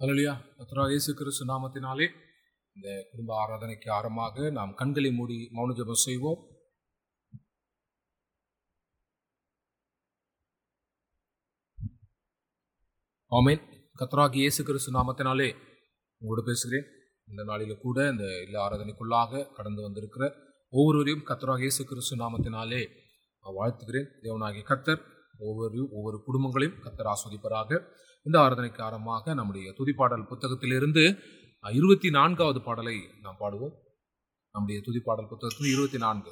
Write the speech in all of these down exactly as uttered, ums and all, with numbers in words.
ஹல்லேலூயா. கர்த்தராகிய இயேசு கிறிஸ்து நாமத்தினாலே இந்த குடும்ப ஆராதனைக்கு ஆரம்பமாக நாம் கண்களை மூடி மௌன ஜெபம் செய்வோம். ஆமென். கர்த்தராகிய இயேசு கிறிஸ்து நாமத்தினாலே உங்களோடு பேசுகிறேன். இந்த நாளில் கூட இந்த இல்ல ஆராதனைக்குள்ளாக கடந்து வந்திருக்கிற ஒவ்வொருவரையும் கர்த்தராகிய இயேசு கிறிஸ்து நாமத்தினாலே வாழ்த்துகிறேன். தேவனாகிய கர்த்தர் ஒவ்வொரு ஒவ்வொரு குடும்பங்களையும் கர்த்தர் ஆஸ்வதிப்பராக. இந்த ஆராதனைக்கு ஆரம்பமாக நம்முடைய துதிப்பாடல் புத்தகத்திலிருந்து இருபத்தி நான்காவது பாடலை நாம் பாடுவோம். நம்முடைய துதிப்பாடல் புத்தகத்தில் இருபத்தி நான்கு.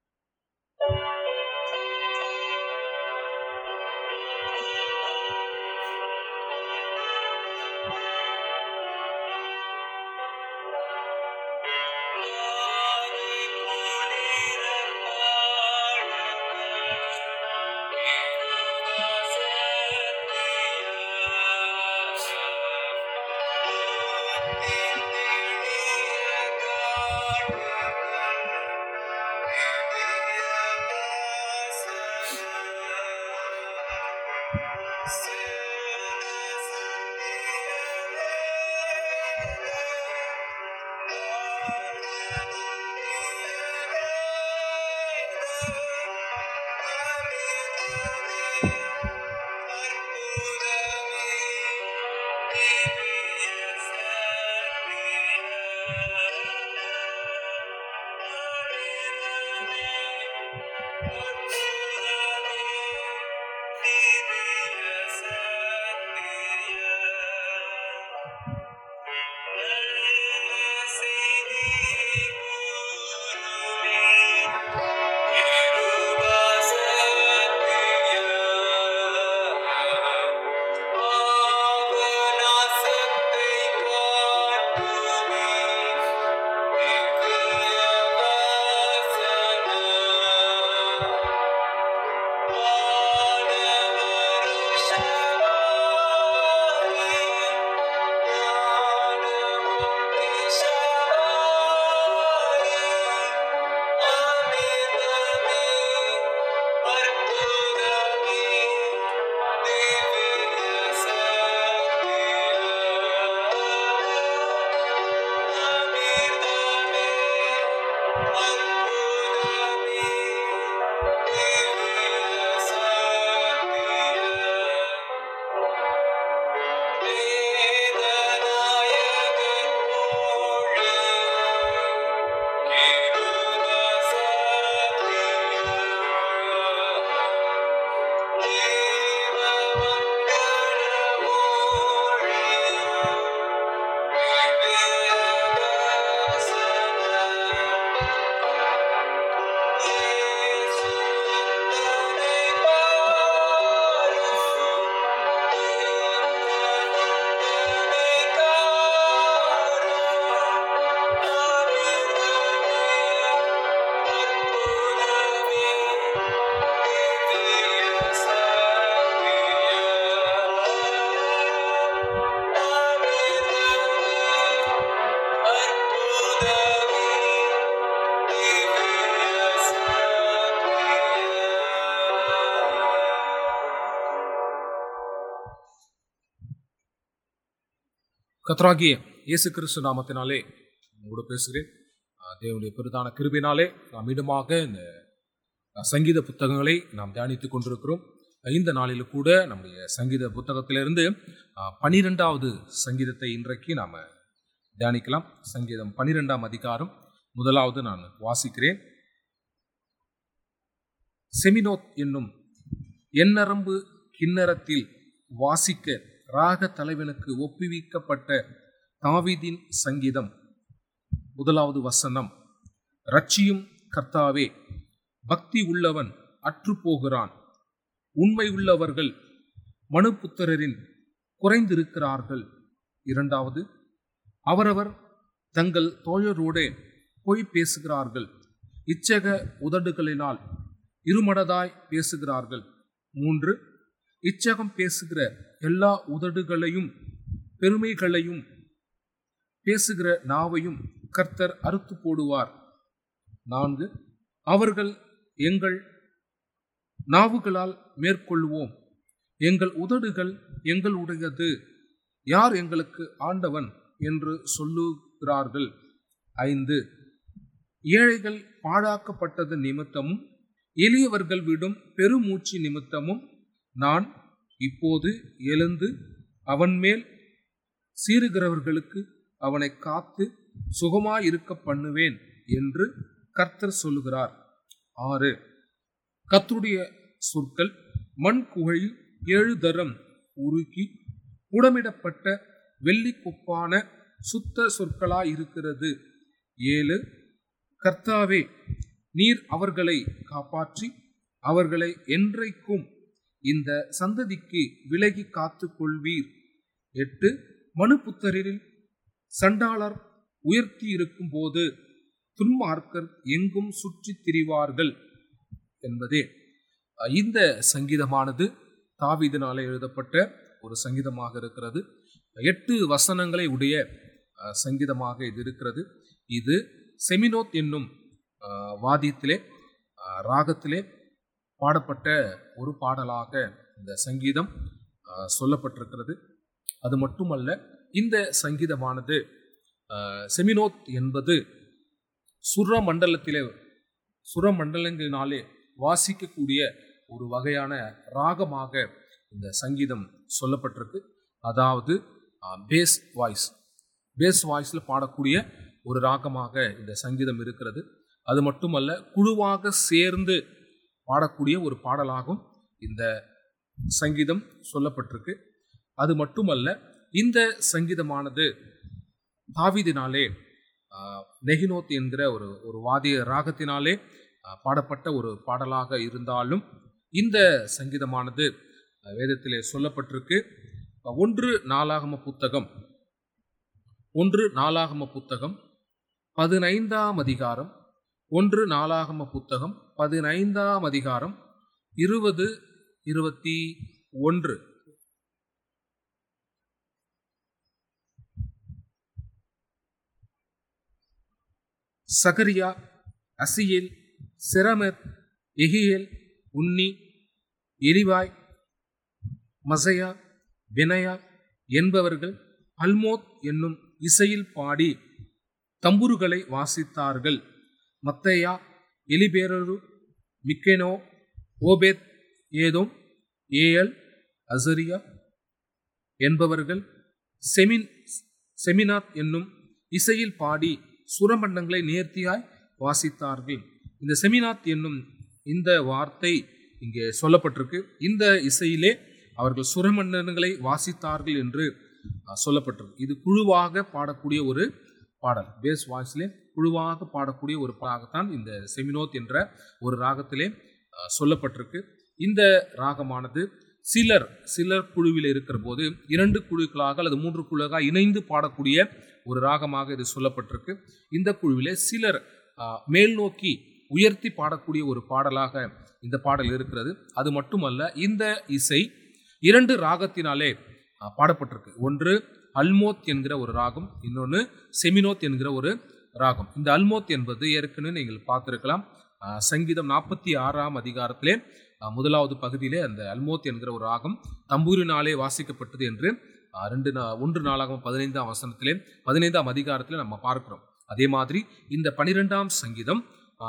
கர்த்தராகிய இயேசு கிறிஸ்து நாமத்தினாலே உங்களோடு பேசுகிறேன். தேவனுடைய பெரிதான கிருபையினாலே நாம் மீண்டுமாக இந்த சங்கீத புத்தகங்களை நாம் தியானித்துக் கொண்டிருக்கிறோம். இந்த நாளில் கூட நம்முடைய சங்கீத புத்தகத்திலிருந்து பனிரெண்டாவது சங்கீதத்தை இன்றைக்கு நாம் தியானிக்கலாம். சங்கீதம் பனிரெண்டாம் அதிகாரம் முதலாவது நான் வாசிக்கிறேன். செமினோத் என்னும் எந்நரம்பு கிண்ணறத்தில் வாசிக்க ராக தலைவனுக்கு ஒப்புவிக்கப்பட்ட தாவீதின் சங்கீதம் முதலாவது வசனம். ரட்சியும் கர்த்தாவே, பக்தி உள்ளவன் அற்று போகிறான். உண்மை உள்ளவர்கள் மனுபுத்திரரின் குறைந்திருக்கிறார்கள். இரண்டாவது, அவரவர் தங்கள் தோழரோடே பொய் பேசுகிறார்கள். இச்சக உதடுகளினால் இருமடதாய் பேசுகிறார்கள். மூன்று, இச்சகம் பேசுகிற எல்லா உதடுகளையும் பெருமைகளையும் பேசுகிற நாவையும் கர்த்தர் அறுத்து போடுவார். நான்கு, அவர்கள் எங்கள் நாவுகளால் மேற்கொள்வோம், எங்கள் உதடுகள் எங்களுடையது யார் எங்களுக்கு ஆண்டவன் என்று சொல்லுகிறார்கள். ஐந்து, ஏழைகள் பாழாக்கப்பட்டது நிமித்தமும் எளியவர்கள் விடும் பெருமூச்சு நிமித்தமும் நான் இப்போது எழுந்து அவன் மேல் சீறுகிறவர்களுக்கு அவனை காத்து சுகமாயிருக்க பண்ணுவேன் என்று கர்த்தர் சொல்லுகிறார். ஆறு, கர்த்தருடைய சொற்கள் மண் குகையில் ஏழு தரம் உருக்கி புடமிடப்பட்ட வெள்ளி கொப்பான சுத்த சொற்களாயிருக்கிறது. ஏழு, கர்த்தாவே, நீர் அவர்களை காப்பாற்றி அவர்களை என்றைக்கும் இந்த சந்ததிக்கு விலகி காத்து கொள்வீர். எட்டு, மனுபுத்தரில் சண்டாளர் உயர்த்தி இருக்கும் போது துன்மார்க்கர் எங்கும் சுற்றி திரிவார்கள் என்பதே. இந்த சங்கீதமானது தாவீதினாலே எழுதப்பட்ட ஒரு சங்கீதமாக இருக்கிறது. எட்டு வசனங்களை உடைய சங்கீதமாக இது இருக்கிறது. இது செமினோத் என்னும் வாத்தியத்திலே ராகத்திலே பாடப்பட்ட ஒரு பாடலாக இந்த சங்கீதம் சொல்லப்பட்டிருக்கிறது. அது மட்டுமல்ல, இந்த சங்கீதமானது செமினோத் என்பது சுர மண்டலத்திலே சுர மண்டலங்களினாலே வாசிக்கக்கூடிய ஒரு வகையான ராகமாக இந்த சங்கீதம் சொல்லப்பட்டிருக்கு. அதாவது பேஸ் வாய்ஸ் பேஸ் வாய்ஸில் பாடக்கூடிய ஒரு ராகமாக இந்த சங்கீதம் இருக்கிறது. அது மட்டுமல்ல, குழுவாக சேர்ந்து பாடக்கூடிய ஒரு பாடலாகவும் இந்த சங்கீதம் சொல்லப்பட்டிருக்கு. அது மட்டுமல்ல, இந்த சங்கீதமானது தாவீதினாலே நெகினோத் என்கிற ஒரு ஒரு வாத்திய ராகத்தினாலே பாடப்பட்ட ஒரு பாடலாக இருந்தாலும் இந்த சங்கீதமானது வேதத்திலே சொல்லப்பட்டிருக்கு. ஒன்று நாளாகம புத்தகம் ஒன்று நாளாகம புத்தகம் பதினைந்தாம் அதிகாரம் ஒன்று நாளாகம புத்தகம் பதினைந்தாம் அதிகாரம் இருபது இருபத்தி ஒன்று. சகரியா, அசியேல், செரமர், எகியேல், உன்னி, எலிவாய், மசையா, பெனயா என்பவர்கள் அல்மோத் என்னும் இசையில் பாடி தம்புருகளை வாசித்தார்கள். மத்தையா, எலிபேரரு, மிக்கெனோ, ஓபேத் ஏதோம், ஏயல், அசரியா என்பவர்கள் செமின் செமினாத் என்னும் இசையில் பாடி சுரமண்டங்களை நேர்த்தியாய் வாசித்தார்கள். இந்த செமினாத் என்னும் இந்த வார்த்தை இங்கே சொல்லப்பட்டிருக்கு. இந்த இசையிலே அவர்கள் சுரமண்டங்களை வாசித்தார்கள் என்று சொல்லப்பட்டிருக்கு. இது குழுவாக பாடக்கூடிய ஒரு பாடல். பேஸ் வாய்ஸ்லே குழுவாக பாடக்கூடிய ஒரு பாடத்தான் இந்த செமினோத் என்ற ஒரு ராகத்திலே சொல்லப்பட்டிருக்கு. இந்த ராகமானது சிலர் சிலர் குழுவில் இருக்கிற போது இரண்டு குழுக்களாக அல்லது மூன்று குழுவாக இணைந்து பாடக்கூடிய ஒரு ராகமாக இது சொல்லப்பட்டிருக்கு. இந்த குழுவிலே சிலர் மேல் நோக்கி உயர்த்தி பாடக்கூடிய ஒரு பாடலாக இந்த பாடல் இருக்கிறது. அது மட்டுமல்ல, இந்த இசை இரண்டு ராகத்தினாலே பாடப்பட்டிருக்கு. ஒன்று அல்மோத் என்கிற ஒரு ராகம், இன்னொன்று செமினோத் என்கிற ஒரு ராகம். இந்த அல்மோத் என்பது ஏற்கனவே நீங்கள் பார்த்திருக்கலாம். சங்கீதம் நாற்பத்தி ஆறாம் அதிகாரத்திலே முதலாவது பகுதியிலே அந்த அல்மோத் என்கிற ஒரு ராகம் தம்பூரினாலே வாசிக்கப்பட்டது என்று ரெண்டு ஒன்று நாளாகவும் பதினைந்தாம் வசனத்திலே பதினைந்தாம் அதிகாரத்திலே நம்ம பார்க்கிறோம். அதே மாதிரி இந்த பனிரெண்டாம் சங்கீதம்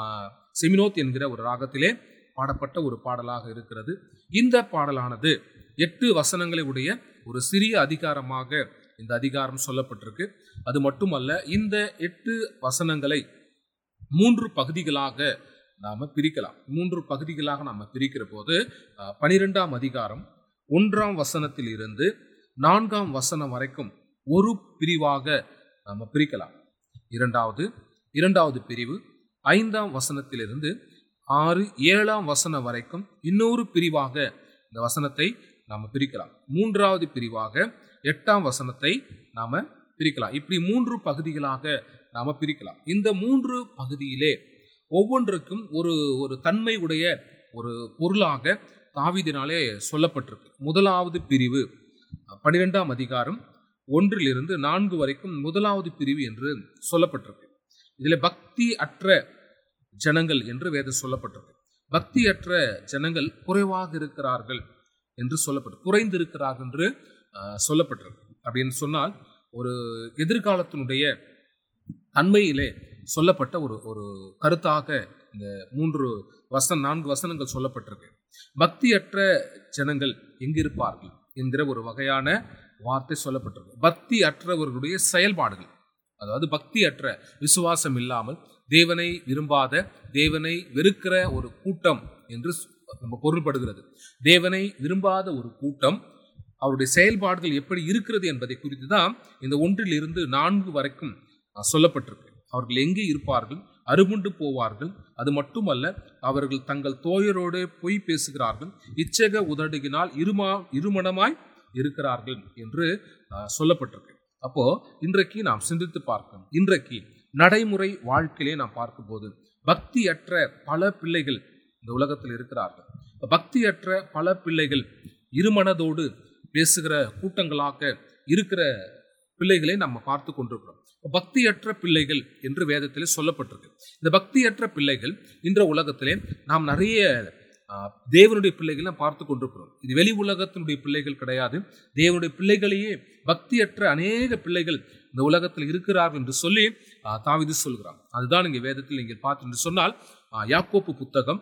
செமினோத் என்கிற ஒரு ராகத்திலே பாடப்பட்ட ஒரு பாடலாக இருக்கிறது. இந்த பாடலானது எட்டு வசனங்களை உடைய ஒரு சிறிய அதிகாரமாக இந்த அதிகாரம் சொல்லப்பட்டிருக்கு. அது மட்டுமல்ல, இந்த எட்டு வசனங்களை மூன்று பகுதிகளாக நாம பிரிக்கலாம். மூன்று பகுதிகளாக நாம பிரிக்கிற போது பனிரெண்டாம் அதிகாரம் ஒன்றாம் வசனத்தில் இருந்து நான்காம் வசனம் வரைக்கும் ஒரு பிரிவாக நாம பிரிக்கலாம். இரண்டாவது இரண்டாவது பிரிவு ஐந்தாம் வசனத்திலிருந்து ஆறு ஏழாம் வசனம் வரைக்கும் இன்னொரு பிரிவாக இந்த வசனத்தை நாம பிரிக்கலாம். மூன்றாவது பிரிவாக எட்டாம் வசனத்தை நாம பிரிக்கலாம். இப்படி மூன்று பகுதிகளாக நாம பிரிக்கலாம். இந்த மூன்று பகுதியிலே ஒவ்வொன்றுக்கும் ஒரு ஒரு தன்மை உடைய ஒரு பொருளாக தாவீதினாலே சொல்லப்பட்டிருக்கு. முதலாவது பிரிவு பனிரெண்டாம் அதிகாரம் ஒன்றிலிருந்து நான்கு வரைக்கும் முதலாவது பிரிவு என்று சொல்லப்பட்டிருக்கு. இதுல பக்தி அற்ற ஜனங்கள் என்று வேதம் சொல்லப்பட்டிருக்கு. பக்தி அற்ற ஜனங்கள் குறைவாக இருக்கிறார்கள் என்று சொல்லப்பட்டு குறைந்து இருக்கிறார்கள் என்று சொல்லப்பட்டிருக்கு. அப்படின்னு சொன்னால் ஒரு எதிர்காலத்தினுடைய தன்மையிலே சொல்லப்பட்ட ஒரு ஒரு கருத்தாக இந்த மூன்று வசனம் நான்கு வசனங்கள் சொல்லப்பட்டிருக்கு. பக்தியற்ற ஜனங்கள் எங்கிருப்பார்கள் என்கிற ஒரு வகையான வார்த்தை சொல்லப்பட்டிருக்கு. பக்தி அற்றவர்களுடைய செயல்பாடுகள், அதாவது பக்தி அற்ற, விசுவாசம் இல்லாமல் தேவனை விரும்பாத, தேவனை வெறுக்கிற ஒரு கூட்டம் என்று நம்ம பொருள்படுகிறது. தேவனை விரும்பாத ஒரு கூட்டம், அவருடைய செயல்பாடுகள் எப்படி இருக்கிறது என்பதை குறித்து தான் இந்த ஒன்றில் இருந்து நான்கு வரைக்கும் சொல்லப்பட்டிருக்கு. அவர்கள் எங்கே இருப்பார்கள்? அருகுண்டு போவார்கள். அது மட்டுமல்ல, அவர்கள் தங்கள் தோழரோடு பொய் பேசுகிறார்கள், இச்சக உதடுகினால் இருமா இருமணமாய் இருக்கிறார்கள் என்று சொல்லப்பட்டிருக்கு. அப்போ இன்றைக்கு நாம் சிந்தித்து பார்க்கணும். இன்றைக்கு நடைமுறை வாழ்க்கையிலே நாம் பார்க்கும்போது பக்தியற்ற பல பிள்ளைகள் இந்த உலகத்தில் இருக்கிறார்கள். பக்தியற்ற பல பிள்ளைகள் இருமனதோடு பேசுகிற கூட்டங்களாக இருக்கிற பிள்ளைகளை நம்ம பார்த்து கொண்டிருக்கிறோம். பக்தியற்ற பிள்ளைகள் என்று வேதத்திலே சொல்லப்பட்டிருக்கு. இந்த பக்தியற்ற பிள்ளைகள் இன்ற உலகத்திலே நாம் நிறைய தேவனுடைய பிள்ளைகளை பார்த்து கொண்டிருக்கிறோம். இது வெளி உலகத்தினுடைய பிள்ளைகள் கிடையாது. தேவனுடைய பிள்ளைகளையே பக்தியற்ற அநேக பிள்ளைகள் இந்த உலகத்தில் இருக்கிறார்கள் என்று சொல்லி தாவீது சொல்கிறான். அதுதான் இங்கே வேதத்தில் நீங்கள் பார்த்து என்று சொன்னால், யாக்கோப்பு புத்தகம்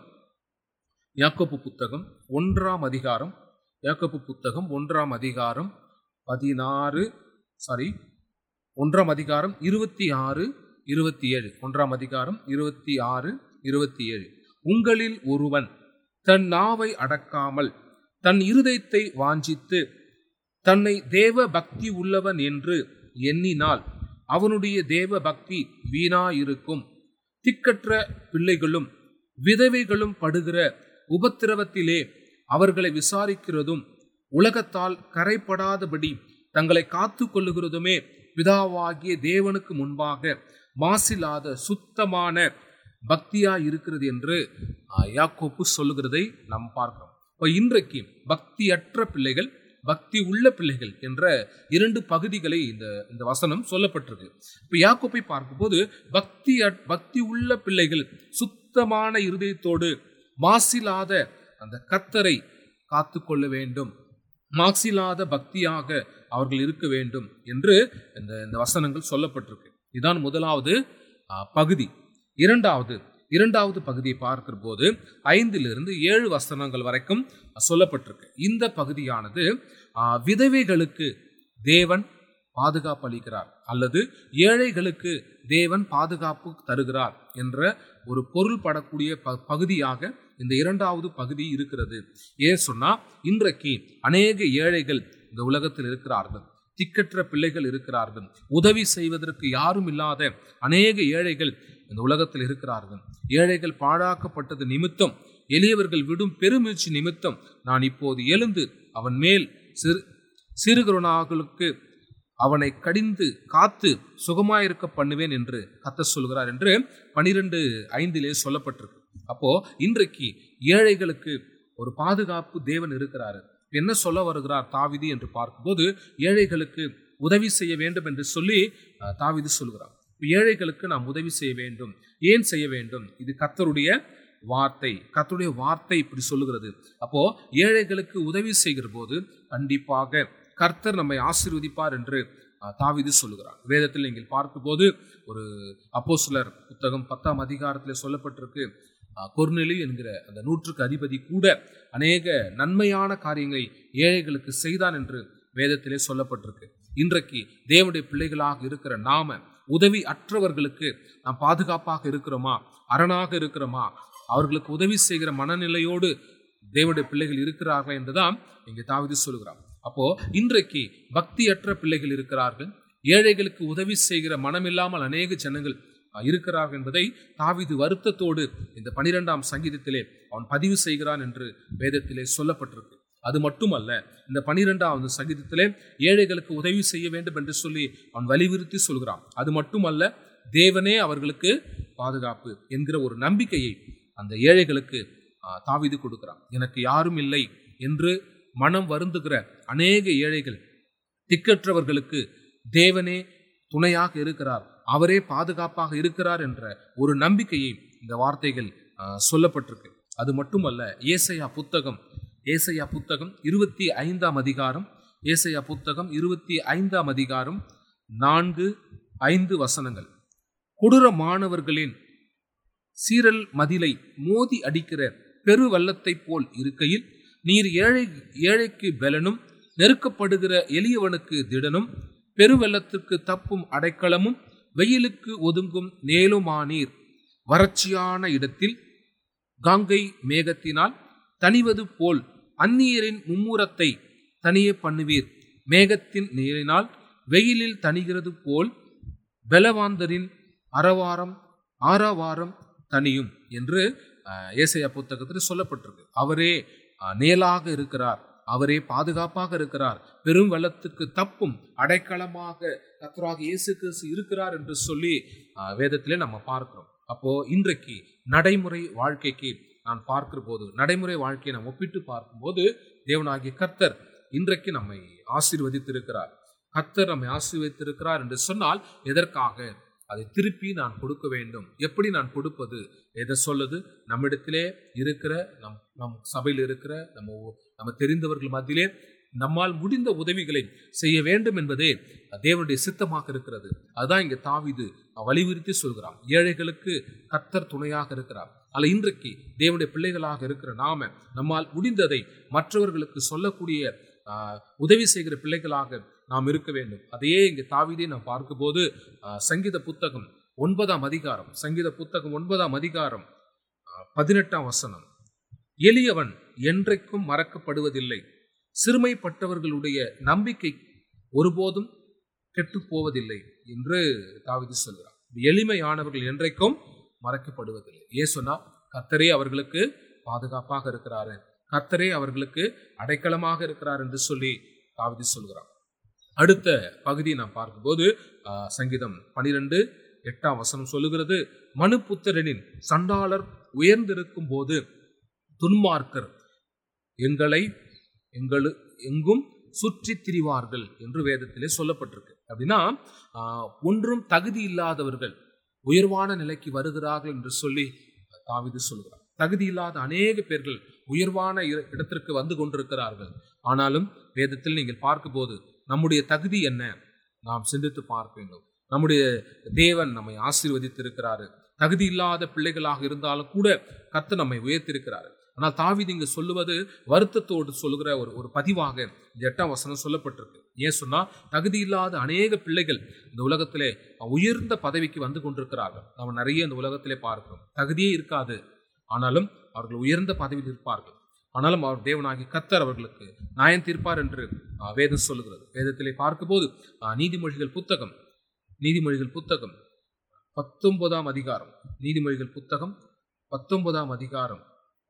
யாக்கோப்பு புத்தகம் ஒன்றாம் அதிகாரம் யாக்கோப்பு புத்தகம் ஒன்றாம் அதிகாரம் பதினாறு சாரி ஒன்றாம் அதிகாரம் இருபத்தி ஆறு இருபத்தி ஏழு ஒன்றாம் அதிகாரம் இருபத்தி ஆறு இருபத்தி ஏழு உங்களில் ஒருவன் தன் நாவை அடக்காமல் தன் இருதயத்தை வாஞ்சித்து தன்னை தேவ பக்தி உள்ளவன் என்று எண்ணினால் அவனுடைய தேவ பக்தி வீணாயிருக்கும். திக்கற்ற பிள்ளைகளும் விதவைகளும் படுகிற உபத்திரவத்திலே அவர்களை விசாரிக்கிறதும் உலகத்தால் கரைப்படாதபடி தங்களை காத்து கொள்ளுகிறதுமே பிதாவாகிய தேவனுக்கு முன்பாக மாசில்லாத சுத்தமான பக்தியா இருக்கிறது என்று யாக்கோப்பு சொல்லுகிறதை நாம் பார்க்கிறோம். இப்போ இன்றைக்கு பக்தியற்ற பிள்ளைகள், பக்தி உள்ள பிள்ளைகள் என்ற இரண்டு பகுதிகளை இந்த இந்த வசனம் சொல்லப்பட்டிருக்கு. இப்போ யாக்கோப்பை பார்க்கும்போது பக்தி பக்தி உள்ள பிள்ளைகள் சுத்தமான இருதயத்தோடு மாசில்லாத அந்த கர்த்தரை காத்து கொள்ள வேண்டும், மாசில்லாத பக்தியாக அவர்கள் இருக்க வேண்டும் என்று இந்த இந்த வசனங்கள் சொல்லப்பட்டிருக்கு. இதுதான் முதலாவது பகுதி. இரண்டாவது இரண்டாவது பகுதியை பார்க்கிற போது ஐந்திலிருந்து ஏழு வசனங்கள் வரைக்கும் சொல்லப்பட்டிருக்கு. இந்த பகுதியானது விதவைகளுக்கு தேவன் பாதுகாப்பு அளிக்கிறார் அல்லது ஏழைகளுக்கு தேவன் பாதுகாப்பு தருகிறார் என்ற ஒரு பொருள் படக்கூடிய பகுதியாக இந்த இரண்டாவது பகுதி இருக்கிறது. ஏன் சொன்னா, இன்றைக்கு அநேக ஏழைகள் இந்த உலகத்தில் இருக்கிறார்கள், திக்கற்ற பிள்ளைகள் இருக்கிறார்கள், உதவி செய்வதற்கு யாரும் இல்லாத அநேக ஏழைகள் இந்த உலகத்தில் இருக்கிறார்கள். ஏழைகள் பாழாக்கப்பட்டது நிமித்தம், எளியவர்கள் விடும் பெருமூச்சு நிமித்தம் நான் இப்போது எழுந்து அவன் மேல் சிறு சிறுகுருணாக்களுக்கு அவனை கடிந்து காத்து சுகமாயிருக்க பண்ணுவேன் என்று கர்த்தர் சொல்கிறார் என்று பனிரெண்டு ஐந்திலே சொல்லப்பட்டிருக்கு. அப்போ இன்றைக்கு ஏழைகளுக்கு ஒரு பாதுகாப்பு தேவன் இருக்கிறாரு. என்ன சொல்ல வருகிறார் தாவீது என்று பார்க்கும்போது, ஏழைகளுக்கு உதவி செய்ய வேண்டும் என்று சொல்லி தாவீது சொல்கிறார். ஏழைகளுக்கு நாம் உதவி செய்ய வேண்டும். ஏன் செய்ய வேண்டும்? இது கர்த்தருடைய வார்த்தை. கர்த்தருடைய வார்த்தை இப்படி சொல்லுகிறது. அப்போ ஏழைகளுக்கு உதவி செய்கிற போது கண்டிப்பாக கர்த்தர் நம்மை ஆசீர்வதிப்பார் என்று தாவீது சொல்லுகிறார். வேதத்தில் நீங்கள் பார்க்கும்போது ஒரு அப்போஸ்தலர் புத்தகம் பத்தாம் அதிகாரத்தில் சொல்லப்பட்டிருக்கு, கொர்நேலி என்கிற அந்த நூற்றுக்கு அதிபதி கூட அநேக நன்மையான காரியங்களை ஏழைகளுக்கு செய்தான் என்று வேதத்திலே சொல்லப்பட்டிருக்கு. இன்றைக்கு தேவனுடைய பிள்ளைகளாக இருக்கிற நாம உதவி அற்றவர்களுக்கு நாம் பாதுகாப்பாக இருக்கிறோமா, அரணாக இருக்கிறோமா, அவர்களுக்கு உதவி செய்கிற மனநிலையோடு தேவனுடைய பிள்ளைகள் இருக்கிறார்கள் என்றுதான் இங்கே தாவீது சொல்கிறார். அப்போ இன்றைக்கு பக்தியற்ற பிள்ளைகள் இருக்கிறார்கள், ஏழைகளுக்கு உதவி செய்கிற மனமில்லாமல் அநேக ஜனங்கள் இருக்கிறார்கள் என்பதை தாவீது வருத்தத்தோடு இந்த பனிரெண்டாம் சங்கீதத்திலே அவன் பதிவு செய்கிறான் என்று வேதத்திலே சொல்லப்பட்டிருக்கு. அது மட்டுமல்ல, இந்த பனிரெண்டாவது சங்கீதத்திலே ஏழைகளுக்கு உதவி செய்ய வேண்டும் என்று சொல்லி அவன் வலியுறுத்தி சொல்கிறான். அது மட்டுமல்ல, தேவனே அவர்களுக்கு பாதுகாப்பு என்கிற ஒரு நம்பிக்கையை அந்த ஏழைகளுக்கு தாவீது கொடுக்கிறான். எனக்கு யாரும் இல்லை என்று மனம் வருந்துகிற அநேக ஏழைகள், திக்கற்றவர்களுக்கு தேவனே துணையாக இருக்கிறார், அவரே பாதுகாப்பாக இருக்கிறார் என்ற ஒரு நம்பிக்கையை இந்த வார்த்தைகள் சொல்லப்பட்டிருக்கு. அது மட்டுமல்ல, ஏசாயா புத்தகம் ஏசாயா புத்தகம் இருபத்தி ஐந்தாம் அதிகாரம் ஏசாயா புத்தகம் இருபத்தி ஐந்தாம் அதிகாரம் நான்கு ஐந்து வசனங்கள். கொடூரமானவர்களின் சீரல் மதிலை மோதி அடிக்கிற பெரு வெள்ளத்தை போல் இருக்கையில் நீர் ஏழை ஏழைக்கு பலனும் நெருக்கப்படுகிற எளியவனுக்கு திடனும் பெருவெள்ளத்துக்கு தப்பும் அடைக்கலமும் வெயிலுக்கு ஒதுங்கும் நேலுமானீர். வறட்சியான இடத்தில் காங்கை மேகத்தினால் தணிவது போல் அந்நியரின் மும்முரத்தை தனியே பண்ணுவீர். மேகத்தின் நீரினால் வெயிலில் தணிகிறது போல் பலவாந்தரின் அறவாரம் ஆறாவாரம் தனியும் என்று ஏசாயா புத்தகத்தில் சொல்லப்பட்டிருக்கு. அவரே நேலாக இருக்கிறார், அவரே பாதுகாப்பாக இருக்கிறார், பெரும் வெள்ளத்துக்கு தப்பும் அடைக்கலமாக கர்த்தராகிய இயேசு கிறிஸ்து இருக்கிறார் என்று சொல்லி வேதத்திலே நம்ம பார்க்கிறோம். அப்போ இன்றைக்கு நடைமுறை வாழ்க்கைக்கு நான் பார்க்கிற போது, நடைமுறை வாழ்க்கையை நாம் ஒப்பிட்டு பார்க்கும்போது, தேவனாகிய கர்த்தர் இன்றைக்கு நம்மை ஆசீர்வதித்திருக்கிறார். கர்த்தர் நம்மை ஆசீர்வதித்திருக்கிறார் என்று சொன்னால் எதற்காக? அதை திருப்பி நான் கொடுக்க வேண்டும். எப்படி நான் கொடுப்பது? எதை சொல்லுது? நம்மிடத்திலே இருக்கிற நம் நம் சபையில் இருக்கிற நம்ம நம்ம தெரிந்தவர்கள் மத்தியிலே நம்மால் முடிந்த உதவிகளை செய்ய வேண்டும் என்பதே தேவனுடைய சித்தமாக இருக்கிறது. அதுதான் இங்கே தாவீது வலியுறுத்தி சொல்கிறான். ஏழைகளுக்கு கர்த்தர் துணையாக இருக்கிறார். அல்ல, இன்றைக்கு தேவனுடைய பிள்ளைகளாக இருக்கிற நாம நம்மால் முடிந்ததை மற்றவர்களுக்கு சொல்லக்கூடிய உதவி செய்கிற பிள்ளைகளாக நாம் இருக்க வேண்டும். அதையே இங்கே தாவீதை நாம் பார்க்கும் போது சங்கீத புத்தகம் ஒன்பதாம் அதிகாரம் சங்கீத புத்தகம் ஒன்பதாம் அதிகாரம் பதினெட்டாம் வசனம், எளியவன் என்றைக்கும் மறக்கப்படுவதில்லை, சிறுமைப்பட்டவர்களுடைய நம்பிக்கை ஒருபோதும் கெட்டு போவதில்லை என்று தாவீது சொல்கிறார். எளிமையானவர்கள் என்றைக்கும் மறக்கப்படுவதில்லை. ஏன் சொன்னா, கர்த்தரே அவர்களுக்கு பாதுகாப்பாக இருக்கிறாரு, கர்த்தரே அவர்களுக்கு அடைக்கலமாக இருக்கிறார் என்று சொல்லி தாவீது சொல்கிறார். அடுத்த பகுதியை நாம் பார்க்கும்போது சங்கீதம் பனிரெண்டு எட்டாம் வசனம் சொல்லுகிறது, மனுபுத்திரனின் சண்டாளர் உயர்ந்திருக்கும் போது துன்மார்க்கர் எங்களை எங்களு எங்கும் சுற்றி திரிவார்கள் என்று வேதத்திலே சொல்லப்பட்டிருக்கு. அப்படின்னா ஒன்றும் தகுதி இல்லாதவர்கள் உயர்வான நிலைக்கு வருகிறார்கள் என்று சொல்லி தாவீது சொல்கிறார். தகுதி இல்லாத அநேக பேர்கள் உயர்வான இடத்திற்கு வந்து கொண்டிருக்கிறார்கள். ஆனாலும் வேதத்தில் நீங்கள் பார்க்கும்போது நம்முடைய தகுதி என்ன நாம் சிந்தித்து பார்க்க வேண்டும். நம்முடைய தேவன் நம்மை ஆசீர்வதித்திருக்கிறாரு. தகுதி இல்லாத பிள்ளைகளாக இருந்தாலும் கூட கர்த்தர் நம்மை உயர்த்திருக்கிறாரு. ஆனால் தாவீது இங்கு சொல்லுவது வருத்தத்தோடு சொல்லுகிற ஒரு ஒரு பதிவாக இந்த எட்டாம் வசனம் சொல்லப்பட்டிருக்கு. ஏன் சொன்னா, தகுதி இல்லாத அநேக பிள்ளைகள் இந்த உலகத்திலே உயர்ந்த பதவிக்கு வந்து கொண்டிருக்கிறார்கள். நம்ம நிறைய இந்த உலகத்திலே பார்க்கிறோம். தகுதியே இருக்காது, ஆனாலும் அவர்கள் உயர்ந்த பதவியில் இருப்பார்கள். ஆனாலும் அவர் தேவனாகி கர்த்தர் அவர்களுக்கு நியாயம் தீர்ப்பார் என்று வேதம் சொல்லுகிறது. வேதத்திலே பார்க்கும்போது நீதிமொழிகள் புத்தகம் நீதிமொழிகள் புத்தகம் பத்தொன்பதாம் அதிகாரம் நீதிமொழிகள் புத்தகம் பத்தொன்பதாம் அதிகாரம்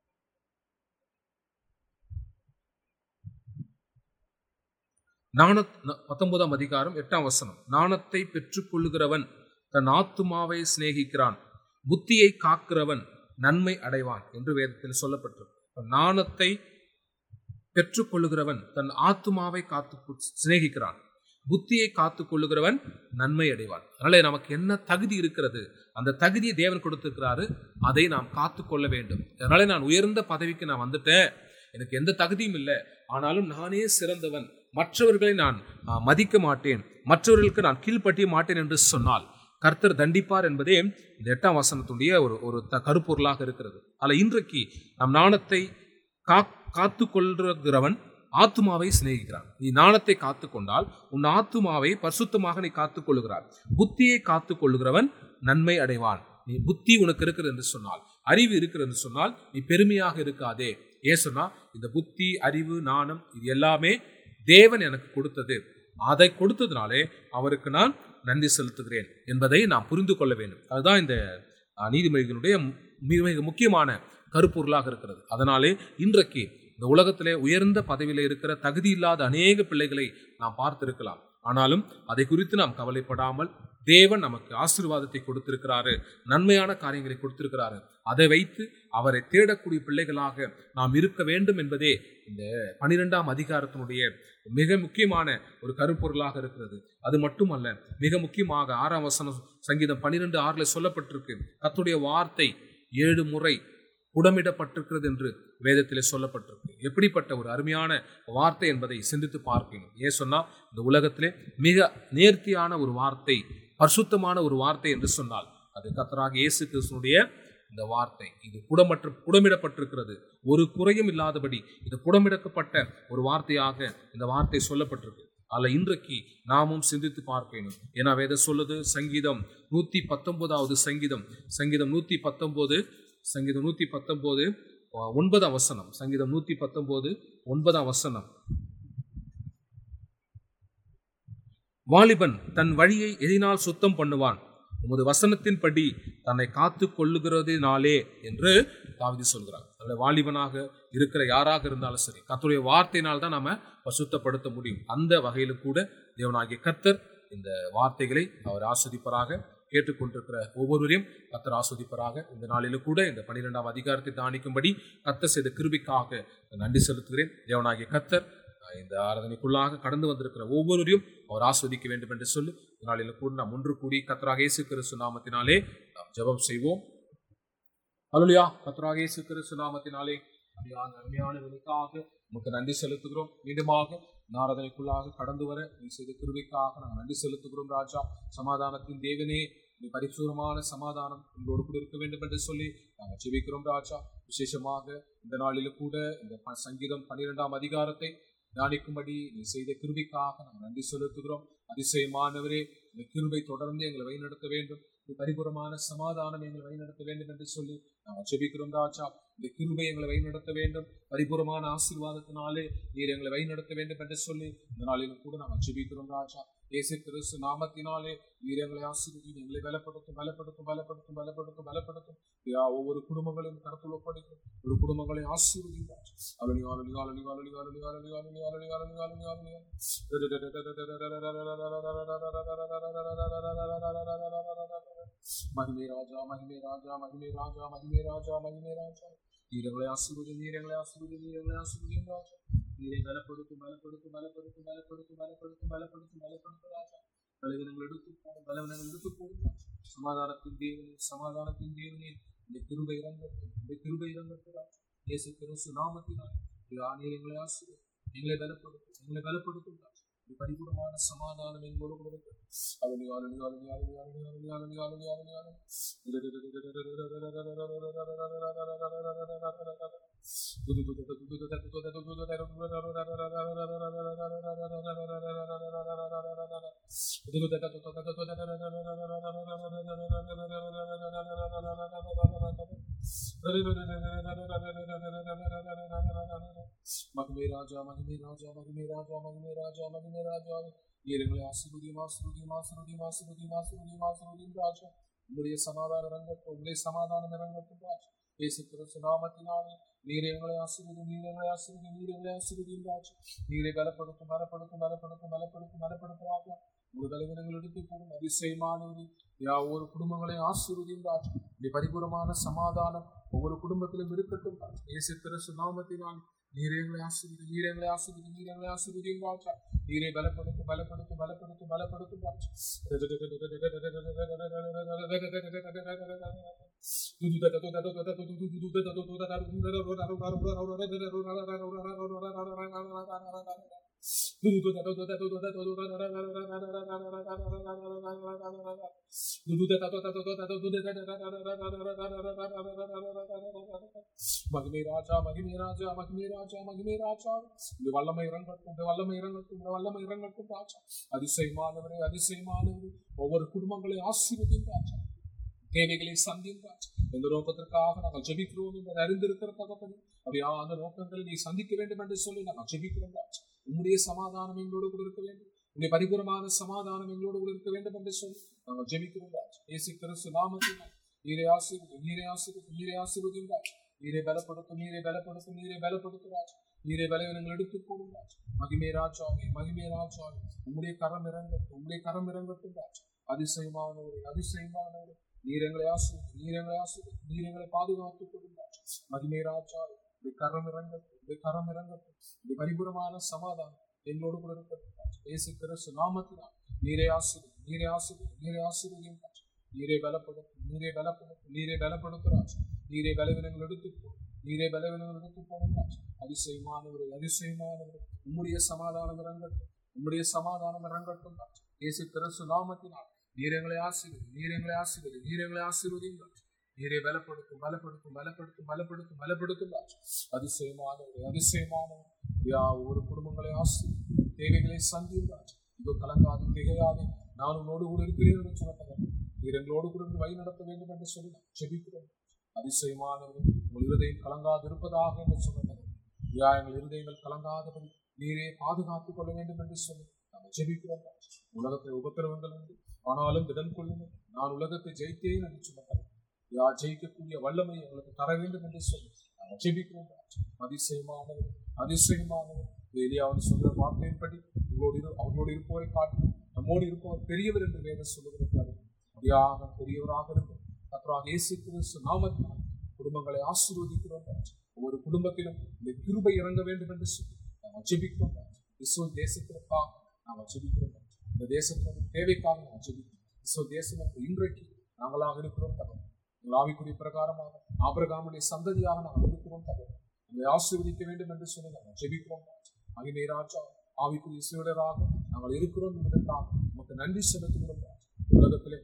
நாண பத்தொன்பதாம் அதிகாரம் எட்டாம் வசனம், நாணத்தை பெற்றுக் கொள்ளுகிறவன் தன் ஆத்துமாவை சிநேகிக்கிறான், புத்தியை காக்கிறவன் நன்மை அடைவான் என்று வேதத்தில் சொல்லப்பட்டிருக்கு. நாணத்தை பெற்றுக் கொள்ளுகிறவன் தன் ஆத்துமாவை காத்து சிநேகிக்கிறான், புத்தியை காத்து கொள்ளுகிறவன் நன்மை அடைவான். அதனால நமக்கு என்ன தகுதி இருக்கிறது, அந்த தகுதியை தேவன் கொடுத்திருக்கிறாரு, அதை நாம் காத்து கொள்ள வேண்டும். அதனால நான் உயர்ந்த பதவிக்கு நான் வந்துட்டேன், எனக்கு எந்த தகுதியும் இல்லை, ஆனாலும் நானே சிறந்தவன், மற்றவர்களை நான் மதிக்க மாட்டேன், மற்றவர்களுக்கு நான் கீழ்ப்பட்டிய மாட்டேன் என்று சொன்னால் கர்த்தர் தண்டிப்பார் என்பதே இந்த எட்டாம் வசனத்துடைய ஒரு ஒரு கருப்பொருளாக இருக்கிறது. அதில் இன்றைக்கு நம் நாணத்தை கா காத்து கொள்கிறவன் ஆத்துமாவை சிநேகிக்கிறான். நீ நாணத்தை காத்து கொண்டால் உன் ஆத்துமாவை பரிசுத்தமாக நீ காத்துக் கொள்ளுகிறார். புத்தியை காத்து கொள்ளுகிறவன் நன்மை அடைவான். நீ புத்தி உனக்கு இருக்கிறது என்று சொன்னால், அறிவு இருக்கிறது என்று சொன்னால் நீ பெருமையாக இருக்காதே. ஏன் சொன்னா, இந்த புத்தி அறிவு நாணம் இது எல்லாமே தேவன் எனக்கு கொடுத்தது, அதை கொடுத்ததுனாலே அவருக்கு நான் நன்றி செலுத்துகிறேன் என்பதை நாம் புரிந்து கொள்ள வேண்டும். அதுதான் இந்த நீதிமொழிகளுடைய மிக முக்கியமான கருப்பொருளாக இருக்கிறது. அதனாலே இன்றைக்கு இந்த உலகத்திலே உயர்ந்த பதவியில் இருக்கிற தகுதி இல்லாத அநேக பிள்ளைகளை நாம் பார்த்திருக்கலாம். ஆனாலும் அதை குறித்து நாம் கவலைப்படாமல் தேவன் நமக்கு ஆசீர்வாதத்தை கொடுத்திருக்கிறாரு, நன்மையான காரியங்களை கொடுத்திருக்கிறாரு. அதை வைத்து அவரை தேடக்கூடிய பிள்ளைகளாக நாம் இருக்க வேண்டும் என்பதே இந்த பனிரெண்டாம் அதிகாரத்தினுடைய மிக முக்கியமான ஒரு கருப்பொருளாக இருக்கிறது. அது மட்டுமல்ல, மிக முக்கியமாக ஆறாம் வசனம் சங்கீதம் பனிரெண்டு ஆறுல சொல்லப்பட்டிருக்கு, கர்த்தருடைய வார்த்தை ஏழு முறை புடமிடப்பட்டிருக்கிறது என்று வேதத்திலே சொல்லப்பட்டிருக்கு. எப்படிப்பட்ட ஒரு அருமையான வார்த்தை என்பதை சிந்தித்து பார்க்கணும். ஏன் சொன்னா, இந்த உலகத்திலே மிக நேர்த்தியான ஒரு வார்த்தை, பரிசுத்தமான ஒரு வார்த்தை என்று சொன்னால் அது கர்த்தராகிய இயேசு கிறிஸ்துவினுடைய இந்த வார்த்தை. இது புடமற்ற புடமிடப்பட்டிருக்கிறது, ஒரு குறையும் இல்லாதபடி இது புடமிடப்பட்ட ஒரு வார்த்தையாக இந்த வார்த்தை சொல்லப்பட்டிருக்கு. அதில் இன்றைக்கு நாமும் சிந்தித்து பார்க்கணும். ஏன்னா வேதம் சொல்லுது, சங்கீதம் நூத்தி பத்தொன்பதாவது சங்கீதம் சங்கீதம் நூத்தி பத்தொன்பது சங்கீதம் நூத்தி பத்தொன்பது ஒன்பதாம் வசனம் சங்கீதம் நூத்தி பத்தொன்பது ஒன்பதாம் வசனம் வாலிபன் தன் வழியை எதினால் சுத்தம் பண்ணுவான், உமது வசனத்தின்படி தன்னை காத்து கொள்ளுகிறதினாலே என்று தாவீது சொல்கிறார். அதில் வாலிபனாக இருக்கிற யாராக இருந்தாலும் சரி, கர்த்தருடைய வார்த்தையினால் தான் நாம பரிசுத்தப்படுத்த முடியும். அந்த வகையிலும் கூட தேவனாகிய கர்த்தர் இந்த வார்த்தைகளை அவர் ஆஸ்வதிப்பராக. கேட்டுக்கொண்டிருக்கிற ஒவ்வொருவரையும் கர்த்தர் ஆஸ்வதிப்பராக. இந்த நாளிலும் கூட இந்த பன்னிரெண்டாம் அதிகாரத்தை தானிக்கும்படி கர்த்தர் செய்த கிருபைக்காக நன்றி செலுத்துகிறேன். தேவனாகிய கர்த்தர் இந்த ஆராதனைக்குள்ளாக கடந்து வந்திருக்கிற ஒவ்வொருவரையும் அவர் ஆஸ்வதிக்க வேண்டும் என்று சொல்லி இந்த நாளிலும் கூட நாம் ஒன்று கூடி கர்த்தராகிய இயேசு கிறிஸ்து நாமத்தினாலே நாம் ஜெபம் செய்வோம். அல்லேலூயா. கர்த்தராகிய இயேசு கிறிஸ்து நாமத்தினாலே அருமையான அருமையான விலைக்காக நமக்கு நன்றி செலுத்துகிறோம். மீண்டுமாக ஆராதனைக்குள்ளாக கடந்து வர நீ செய்த கிருபைக்காக நாங்கள் நன்றி செலுத்துகிறோம். ராஜா, சமாதானத்தின் தேவனே, இந்த பரிசுத்தமான சமாதானம் உங்களோடு கூட இருக்க வேண்டும் என்று சொல்லி நாங்கள் ஜெபிக்கிறோம். ராஜா, விசேஷமாக இந்த நாளிலும் கூட இந்த சங்கீதம் பன்னிரெண்டாம் அதிகாரத்தை தியானிக்கும்படி நீ செய்த கிருபைக்காக நாங்கள் நன்றி செலுத்துகிறோம். அதிசயமானவரே, இந்த கிருபை தொடர்ந்து எங்களை வழிநடத்த வேண்டும், இந்த பரிபூரமான சமாதானம் எங்களை வழிநடத்த வேண்டும் என்று சொல்லி நாங்கள் ஜெபிக்கிறோம். ராஜா, இந்த கிருபை எங்களை வழிநடத்த வேண்டும், பரிபூரமான ஆசீர்வாதத்தினாலே நீர் எங்களை வழிநடத்த வேண்டும் என்று சொல்லி இந்த நாளிலும் கூட நாங்கள் ஜெபிக்கிறோம். ராஜா, இயேசு கிறிஸ்து நாமத்தினாலே நீர் எங்களை ஆசீர்வதியும், எங்களை பலப்படுத்தும் பலப்படுத்தும் பலப்படுத்தும் பலப்படுத்தும் பலப்படுத்தும் ஒவ்வொரு குடும்பங்களையும் கருத்தில் ஒப்படைக்கும், ஒரு குடும்பங்களை ஆசீர்வதியும். மகிமே ராஜா, மகிமே ராஜா, மகிமே ராஜா, மகிமே ராஜா, மகிமே ராஜா, நீரங்களை ஆசீர்வதியும், நீரங்களை ஆசீர்வதியும், நீரங்களை ஆசீர்வதியும். ராஜா, நீரை பலப்படுத்தும் பலப்படுத்தும் பலப்படுத்தும் பலப்படுத்தும் பலப்படுத்தும் பலப்படுத்தும் பலப்படுத்தும். ராஜா, பலவீனங்கள் எடுத்து போடும், பலவீனங்கள் எடுத்து போடும். சமாதானத்தின் தேவனே, சமாதானத்தின் தேவனே, இந்த கிருபை இறங்கட்டும், இந்த கிருபை இறங்கட்டும். ராஜா, இயேசு கிறிஸ்து நாமத்தினால் நீர் எங்களை ஆசீர்வதியும், எங்களை பலப்படுத்தும், எங்களை பலப்படுத்தும். ராஜா, இந்த பரிபூர்ணமான சமாதானம் எங்களோடு கொடுக்கும். மகிமே ராஜா, மகிமே ராஜா, மகிமே ராஜா, மகிமே ராஜா, மகிமே ராஜா, நீரங்களை ஆசீர்வதியும், ஆசீர்வதியும், ஆசீர்வதியும், ஆசீர்வதியும், ஆசீர்வதியும், ஆசீர்வதியும். ராஜா, உங்களுடைய சமாதானம் இறங்கட்டும், உங்களுடைய சமாதானம் இறங்கட்டும். ராஜா, இயேசு கிறிஸ்து நாமத்தினாலே நீர் எங்களை ஆசீர்வதியும், நீர் எங்களை ஆசீர்வதியும், நீர் எங்களை ஆசீர்வதியும். ராஜா, நீரை பலப்படுத்தும் பலப்படுத்தும் பலப்படுத்தும் பலப்படுத்தும் பலப்படுத்தும். ராஜா, ஒரு தலைவர்கள் எடுத்து போடும் அதிசயமானது ஒவ்வொரு குடும்பங்களையும் ஆசீர்வதியும். ராஜா, இந்த பரிபூரமான சமாதானம் ஒவ்வொரு குடும்பத்திலும் இருக்கட்டும். இயேசு கிறிஸ்து நாமத்தினால் நீரை எங்களை ஆசீர்வதியும், நீரை எங்களை ஆசீர்வதியும், நீரை எங்களை ஆசீர்வதியும். ராஜா, நீரை பலப்படுத்தும் பலப்படுத்தும் பலப்படுத்தும் பலப்படுத்தும். ராஜா, மகிமே ராஜா, மகிமே ராஜா, மகிமே ராஜா, மகிமே ராஜா, இந்த வல்லமை இறங்கட்டும், இந்த வல்லமை இறங்கட்டும், இந்த வல்லமை இறங்கட்டும். ராஜா, அதிசயமானவரே, அதிசயமானவரே, ஒவ்வொரு குடும்பங்களை ஆசீர்வதியும். ராஜா, தேவைகளை சந்தியும். ராஜா, இந்த நோக்கத்திற்காக நாங்கள் ஜெபிக்கிறோம் என்று அறிந்திருக்கிற தகப்பனே, அப்படியா அந்த நோக்கங்களை நீ சந்திக்க வேண்டும் என்று சொல்லி நாங்கள் ஜெபிக்கிறோம். ராஜா, உங்களுடைய சமாதானம் எங்களோடு கூட இருக்க வேண்டும், உங்களுடைய பரிபூரமான சமாதானம் எங்களோடு கூட இருக்க வேண்டும் என்று சொல்லி நாங்கள் ஜெபிக்கிறோம். ராஜா, இயேசு கிறிஸ்து நாமத்தினால் நீரை ஆசீர்வதியும், நீரை ஆசீர்வதியும், நீரை ஆசீர்வதியும். ராஜா, நீரை பலப்படுத்தும், நீரை பலப்படுத்தும், நீரை பலப்படுத்தும். ராஜா, நீரை பலவீனங்கள் எடுத்துக் போடும். ராஜா, மகிமே ராஜாவே, மகிமே ராஜாவே, உங்களுடைய கரம் இறங்கட்டும், உங்களுடைய கரம் இறங்கட்டும். ராஜா, அதிசயமானவரே, அதிசயமானவரே, நீரங்களை ஆசீர்வதியும், நீரங்களை ஆசீர்வதியும், நீரங்களை பாதுகாத்துக் கொள்ளும். ராஜா, மகிமே ராஜாவே, இந்த கரம் இறங்கட்டும், இந்த கரம் இறங்கட்டும், இந்த பரிபூரமான சமாதானம் எங்களோடு கூட இருக்கட்டும். ராஜா, இயேசு கிறிஸ்து நாமத்தினால் நீரை ஆசீர்வதியும், நீரை ஆசீர்வதியும், நீரை ஆசீர்வதியும். ராஜா, நீரை பலப்படுத்தும், நீரை பலப்படுத்தும், நீரை பலப்படுத்தும். ராஜா, நீரை பலவீனங்கள் எடுத்து நீரே பலவீனங்கள் எடுத்து போடுங்க. அதிசயமானவரே, அதிசயமானவரே, உம்முடைய சமாதானம் இறங்கட்டும், உம்முடைய சமாதானம் இறங்கட்டும். இயேசு கிறிஸ்து நாமத்தினால் நீரங்களை ஆசீர்வதி, நீரங்களை ஆசீர்வதி, நீரங்களை ஆசீர்வதிங்க. நீரே பலப்படுத்தும், பலப்படுத்தும், பலப்படுத்தும், பலப்படுத்தும், பலப்படுத்தும். அதிசயமானவரே, அதிசயமானவர் ஒவ்வொரு குடும்பங்களை ஆசீர்வதி, தேவைகளை சந்தியுங்கள். இதோ கலங்காது திகையாது, நான் உன்னோடு கூட இருக்கிறேன் என்று சொன்னவர் நீர் எங்களோடு கூட வழி நடத்த வேண்டும் என்று சொல்லி நான் ஜெபிக்கிறோம். அதிசயமானவர் உங்கள் இருதயம் கலங்காது இருப்பதாக என்று சொன்னவர் யா எங்கள் இருதயங்கள் கலங்காதபடி நீரே பாதுகாத்துக் கொள்ள வேண்டும் என்று சொல்லி நாங்கள் ஜெபிக்கிறோம். உலகத்தில் உபத்திரவங்கள் உண்டு, ஆனாலும் திடன் கொள்ளுங்கள், நான் உலகத்தை ஜெயித்தேன் என்று சொன்னவர் யா ஜெயிக்கக்கூடிய வல்லமை எங்களுக்கு தர வேண்டும் என்று சொல்லி நாங்கள் ஜெபிக்கிறோம். அதிசயமானவர், அதிசயமானவர் எலியாவது சொல்ற வார்த்தையின்படி உங்களோடு அவர்களோடு இருப்பவரை காட்டி நம்மோடு இருப்பவர் பெரியவர் என்று வேதம் சொல்லுகிறார். அப்படியாக பெரியவராக இருக்கும் கர்த்தராகிய இயேசு கிறிஸ்து நாமத்தினால் குடும்பங்களை ஆசீர்வதிக்கிறோம். ஒவ்வொரு குடும்பத்திலும் இந்த கிருபை இறங்க வேண்டும் என்று சொல்லி நாங்கள் ஜெபிக்கிறோம். இஸ்ரவேல் தேசத்திற்காக நாங்கள் ஜெபிக்கிறோம். இந்த தேசத்தின் தேவைக்காக நாங்கள் ஜெபிக்கிறோம். இஸ்ரவேல் தேசம் இன்றைக்கு நாங்களாக இருக்கிறோம். தகவல் எங்கள் ஆவிக்குரிய பிரகாரமாக ஆபிரகாமுடைய சந்ததியாக நாங்கள் இருக்கிறோம். தகவல் எங்களை ஆசீர்வதிக்க வேண்டும் என்று சொல்லி நாங்கள் ஜெபிக்கிறோம். மகிமை ராஜா, ஆவிக்குரிய சீடராக நாங்கள் இருக்கிறோம் என்பதற்காக நமக்கு நன்றி செலுத்துகிறோம். உலகத்திலே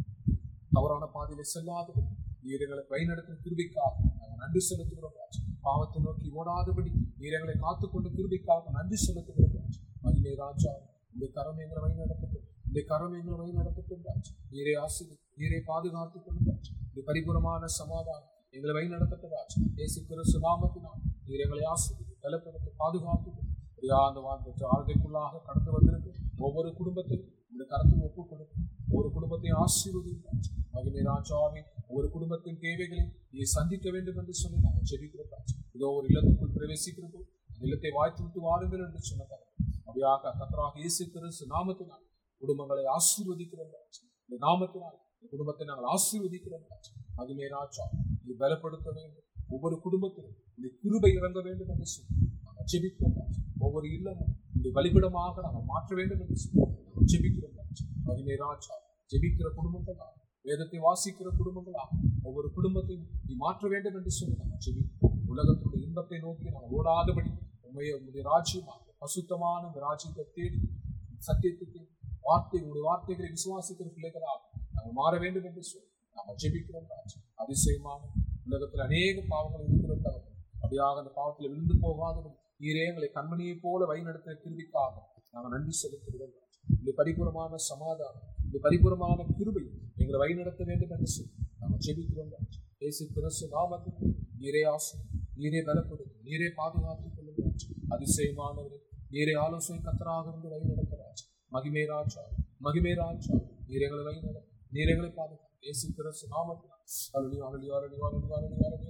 தவறான பாதையில செல்லாதபடி நீர் எங்களை வழிநடத்தும் கிருபைக்காக நாங்கள் நன்றி செலுத்துகிறோம். பாவத்தை நோக்கி ஓடாதபடி நீர் எங்களை காத்துக்கொண்டு கிருபைக்காக நன்றி செலுத்துகிறோம். மகிமை ராஜா, இந்த கரம் எங்களை வழிநடத்தட்டும், இந்த கரம் எங்களை வழிநடத்தட்டும். நீரே ஆசிரியர், நீரே பாதுகாத்துக் கொள்ளும். இந்த பரிபூரமான சமாதானம் எங்களை வழிநடத்தட்டும். இயேசு கிறிஸ்து நாமத்தினால் நீர் எங்களை ஆசிரியர் பலப்படுத்த பாதுகாத்து அந்த வாழ்க்கைக்குள்ளாக கடந்து வந்திருக்கு ஒவ்வொரு குடும்பத்தையும் இந்த கருத்தில் ஒப்புக் கொடுக்கும். ஒரு குடும்பத்தை ஆசீர்வதிக்கும். மகிமை ராஜாவே, ஒரு குடும்பத்தின் தேவைகளை நீ சந்திக்க வேண்டும் என்று சொல்லி நாங்கள் ஜெபிக்கிறோம். இதோ ஒரு இல்லத்துக்குள் பிரவேசிக்கிறது, அந்த இல்லத்தை வாய்த்து விட்டு வாருங்கள் என்று சொன்னார். அப்படியாக கர்த்தராகிய இயேசு கிறிஸ்து நாமத்தினால் குடும்பங்களை ஆசீர்வதிக்கிறோம். இந்த நாமத்தினால் இந்த குடும்பத்தை நாங்கள் ஆசீர்வதிக்கிறோம். மகிமை ராஜா, இது பலப்படுத்த வேண்டும். ஒவ்வொரு குடும்பத்திலும் இந்த கிருபை இறங்க வேண்டும் என்று சொல்லி நாங்கள் ஜெபிக்கிறோம். ஒவ்வொரு இல்லமும் இந்த வழிபடமாக நாங்கள் மாற்ற வேண்டும் என்று சொல்லி நாங்கள் ஜெபிக்கிறோம். மகிமை ராஜா, ஜெபிக்கிற குடும்பங்களா, வேதத்தை வாசிக்கிற குடும்பங்களா, ஒவ்வொரு குடும்பத்தையும் நீ மாற்ற வேண்டும் என்று சொல்லி நாங்கள் ஜெபிக்கிறோம். உலகத்துடைய இன்பத்தை நோக்கி நாங்கள் ஓடாதபடி உண்மையை உங்களுடைய ராஜ்யமாக பசுத்தமான இந்த ராஜ்யத்தை தேடி சத்தியத்துக்கு வார்த்தை உங்களுடைய வார்த்தைகளை விசுவாசிக்கிற பிள்ளைகளாக நாங்கள் மாற வேண்டும் என்று சொல்லி நாங்கள் ஜெபிக்கிறோம். ராஜா, அதிசயமான உலகத்தில் அநேக பாவங்கள் இருக்கிறோம். அப்படியாக அந்த பாவத்தில் விழுந்து போகாதபடி நீரே எங்களை கண்மணியை போல வழிநடத்தின கிருபைக்காக நாங்கள் நன்றி செலுத்துகிறோம். இந்த பரிபூரமான சமாதானம், இந்த பரிபூரமான கிருபை எங்களை வழிநடத்த வேண்டும் என்று சொல்லி நாங்கள் ஜெபிக்கிறோம். இயேசு கிறிஸ்து நாமத்தில் நீரே ஆசை, நீரே பலப்படுத்தும், நீரே பாதுகாத்துக் கொள்ளும். அதிசயமானவரே, நீரே ஆலோசனை கர்த்தராக இருந்து வழிநடத்துகிறார். மகிமே ராஜா, மகிமே ராஜா, நீர் எங்களை வழிநடத்தும், நீர் எங்களை பாதுகாத்து இயேசு கிறிஸ்து நாமத்தில் அருளி அருளி அருளி அருளி அருளி அருளி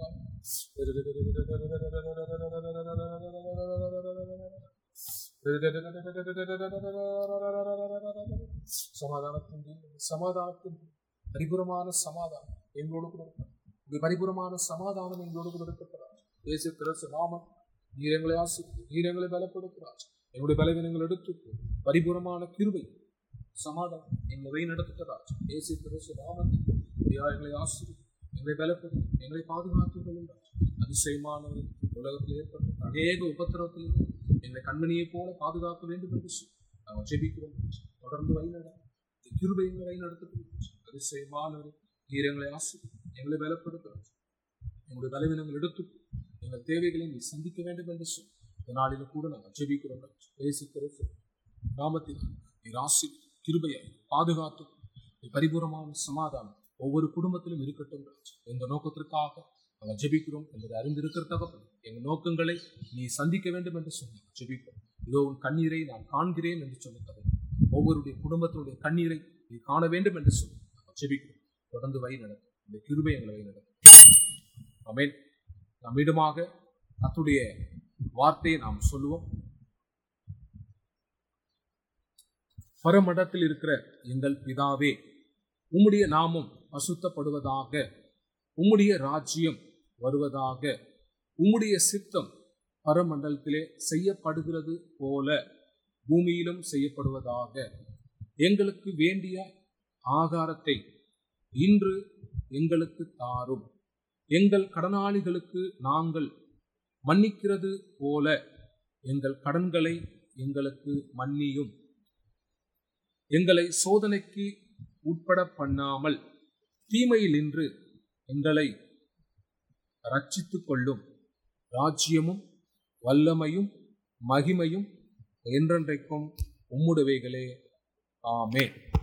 சமாதானத்தின் சமாதானத்தின் பரிபூரமான சமாதானம் எங்களோடு கூட இருக்கிறார். பரிபூரமான சமாதானம் எங்களோடு கூட இருக்கிறார். இயேசு கிறிஸ்து நாமம் நீர் எங்களை ஆசீர்வதித்து, நீர் எங்களை பலப்படுத்துகிறார். எங்களுடைய பலவீனங்கள் எடுத்து பரிபூரமான கிருபை சமாதானம் எங்களை வழி நடத்துகிறார். இயேசு கிறிஸ்து நாமத்தில் எங்களை ஆசீர்வதித்து, எங்களை பலப்படுத்தி, எங்களை பாதுகாத்துக் கொள்ளுங்கள். அதிசயமானவர்கள் உலகத்தில் ஏற்பட்ட அநேக உபத்திரவத்தில் எங்களை கண்மணியை போல பாதுகாக்க வேண்டும் என்று நாங்கள் ஜெபிக்கிறோம். தொடர்ந்து வழிநட கிருபை எங்களை வழி நடத்துகிறோம். அதிசயமானவர்கள் நீர் எங்களை ஆசீர்வதித்து, எங்களை பலப்படுத்துகிறார். எங்களுடைய பலவீனங்கள் எடுத்து எங்கள் தேவைகளை நீ சந்திக்க வேண்டும் என்று சொல்லி இந்த நாளிலும் கூட நாங்கள் ஜெபிக்கிறோம். இயேசு கிறிஸ்து நாமத்தில் நீர் ஆசீர்வதித்து கிருபையை பாதுகாத்து பரிபூரமான சமாதானம் ஒவ்வொரு குடும்பத்திலும் இருக்கட்டும். எந்த நோக்கத்திற்காக நாங்கள் ஜெபிக்கிறோம் என்பதை அறிந்திருக்கிறதாக எங்கள் நோக்கங்களை நீ சந்திக்க வேண்டும் என்று சொல்லி ஜெபிக்கிறோம். இதோ உன் கண்ணீரை நான் காண்கிறேன் என்று சொல்லுகிறது. ஒவ்வொருடைய குடும்பத்தினுடைய கண்ணீரை நீ காண வேண்டும் என்று சொல்லி நாங்கள் ஜெபிக்கிறோம். தொடர்ந்து வழி நடத்தும் இந்த கிருபை எங்களை வழி நடத்தும். ஆமென். நாம் மீண்டுமாக கர்த்தருடைய வார்த்தையை நாம் சொல்லுவோம். பரமண்டலத்தில் இருக்கிற எங்கள் பிதாவே, உம்முடைய நாமம் பசுத்தப்படுவதாக, உம்முடைய ராஜ்யம் வருவதாக, உம்முடைய சித்தம் பரமண்டலத்திலே செய்யப்படுகிறது போல பூமியிலும் செய்யப்படுவதாக. எங்களுக்கு வேண்டிய ஆகாரத்தை இன்று எங்களுக்கு தாரும். எங்கள் கடனாளிகளுக்கு நாங்கள் மன்னிக்கிறது போல எங்கள் கடன்களை எங்களுக்கு மன்னியும். எங்களை சோதனைக்கு உட்பட பண்ணாமல் தீமையினின்று எங்களை ரட்சித்துக் கொள்ளும். ராஜ்யமும் வல்லமையும் மகிமையும் என்றென்றைக்கும் உம்முடையவைகளே. ஆமென்.